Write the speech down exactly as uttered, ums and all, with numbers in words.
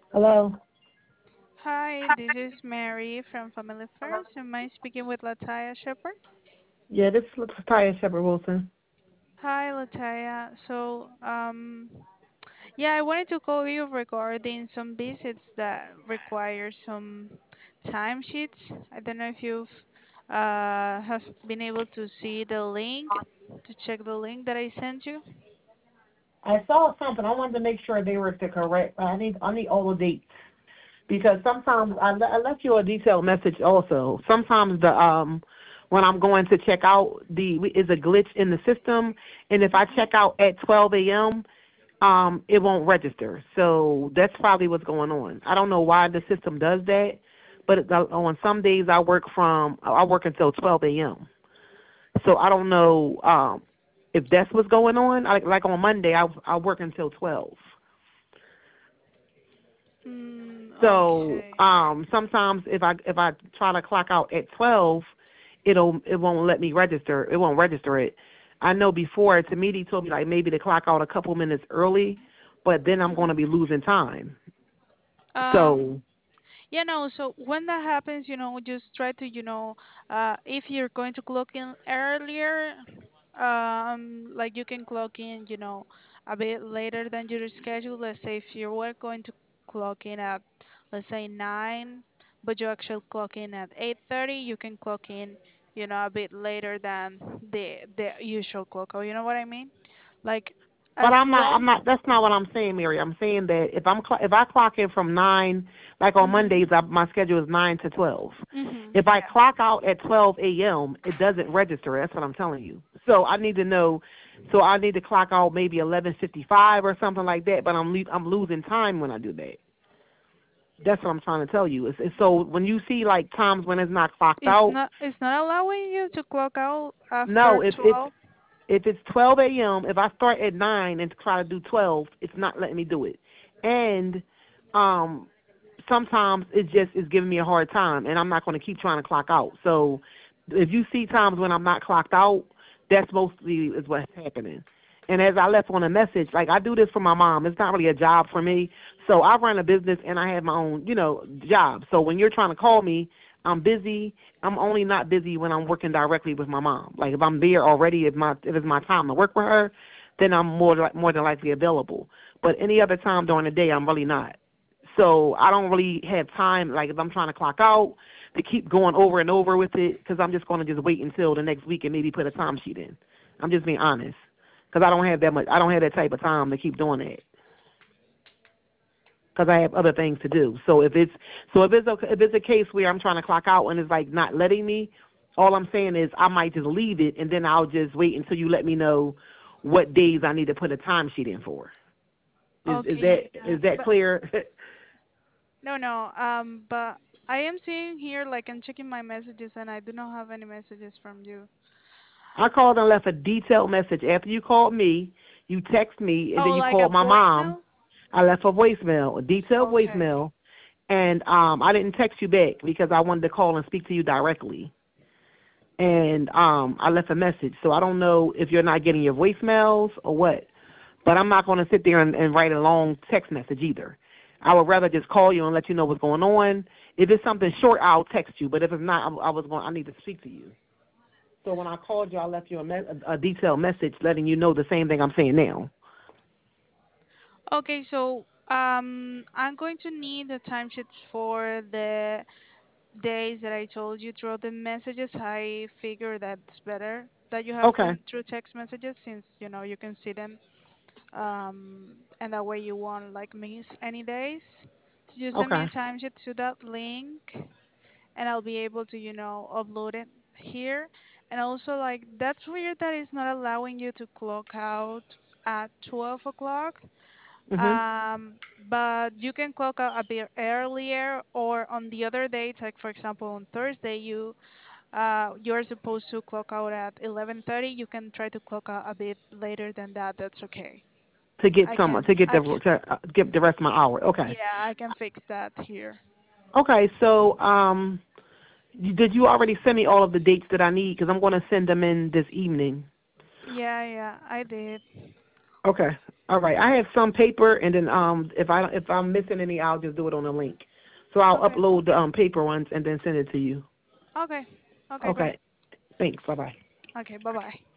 Hello? Hi, this is Mary from Family First. Am I speaking with Lataya Shepherd? Yeah, this is Taya Shepard Wilson. Hi, Lataya. So, um, yeah, I wanted to call you regarding some visits that require some timesheets. I don't know if you've uh, have been able to see the link, to check the link that I sent you. I saw something. I wanted to make sure they were the correct. I need I need all the dates because sometimes I, le- I left you a detailed message also. Sometimes the um when I'm going to check out the is a glitch in the system, and if I Mhm. check out at twelve a m um it won't register. So that's probably what's going on. I don't know why the system does that, but it, on some days I work from I work until twelve a m. So I don't know um, if that's what's going on. Like like on Monday, I I work until twelve. Mm, So okay. um, sometimes if I if I try to clock out at twelve, it'll it won't let me register. It won't register it. I know before Tamidi told me like maybe to clock out a couple minutes early, but then I'm going to Mhm. be losing time. Um, So, Yeah, no, so when that happens, you know, just try to, you know, uh, if you're going to clock in earlier, um, like you can clock in, you know, a bit later than your schedule. Let's say if you were going to clock in at, let's say nine, but you actually clock in at eight thirty, you can clock in, you know, a bit later than the the usual clock. Oh, you know what I mean? Like but as I'm not. I'm long. not. That's not what I'm saying, Mary. I'm saying that if I'm cl- if I clock in from nine, like on Mhm. Mondays, I, my schedule is nine to twelve. Mhm. If I Yeah. clock out at twelve a m, it doesn't register. That's what I'm telling you. So I need to know. So I need to clock out maybe eleven fifty-five or something like that. But I'm le- I'm losing time when I do that. That's what I'm trying to tell you. It's, it's so when you see like times when it's not clocked It's out, not it's not allowing you to clock out after no, if it's twelve. if it's twelve a m, if I start at nine and try to do twelve, it's not letting me do it. And um sometimes it just is giving me a hard time, and I'm not going to keep trying to clock out. So if you see times when I'm not clocked out, that's mostly is what's happening. And as I left on a message, like I do this for my mom. It's not really a job for me. So I run a business and I have my own, you know, job. So when you're trying to call me, I'm busy. I'm only not busy when I'm working directly with my mom. Like if I'm there already, if my if it's my time to work with her, then I'm more li- more than likely available. But any other time during the day, I'm really not. So I don't really have time. Like if I'm trying to clock out, to keep going over and over with it, because I'm just going to just wait until the next week and maybe put a time sheet in. I'm just being honest, because I don't have that much. I don't have that type of time to keep doing that, because I have other things to do. So if it's so if it's a if it's a case where I'm trying to clock out and it's like not letting me, all I'm saying is I might just leave it and then I'll just wait until you let me know what days I need to put a time sheet in for. Is is that Okay, yeah, is that but clear? no, no. Um, but I am seeing here, like I'm checking my messages, and I do not have any messages from you. I called and left a detailed message. After you called me, you text me, and then Oh, you like a called my mom. voicemail? I left a voicemail, a detailed Okay. voicemail, and um, I didn't text you back because I wanted to call and speak to you directly. And um, I left a message, so I don't know if you're not getting your voicemails or what. But I'm not going to sit there and, and write a long text message either. I would rather just call you and let you know what's going on. If it's something short, I'll text you. But if it's not, I, I was going. I need to speak to you. So when I called you, I left you a, me- a detailed message letting you know the same thing I'm saying now. Okay, so um, I'm going to need the timesheets for the days that I told you through the messages. I figure that's better that you have Okay. them through text messages since you know you can see them, um, and that way you won't like miss any days. So just send me Okay. a timesheet to that link, and I'll be able to you know upload it here. And also like that's weird that it's not allowing you to clock out at twelve o'clock. Mhm. Um, but you can clock out a bit earlier, or on the other dates, like for example on Thursday, you uh you're supposed to clock out at eleven thirty. You can try to clock out a bit later than that. That's okay. To get I some can to get I the can to uh, get the rest of my hour. Okay. yeah, I can fix that here. Okay. So um, you, did you already send me all of the dates that I need? Because I'm going to send them in this evening. Yeah, yeah, I did. Okay. All right. I have some paper, and then um, if I if I'm missing any, I'll just do it on the link. So I'll Okay. upload the um paper ones and then send it to you. Okay. Okay, great. Okay. Thanks. Bye bye. Okay, bye-bye.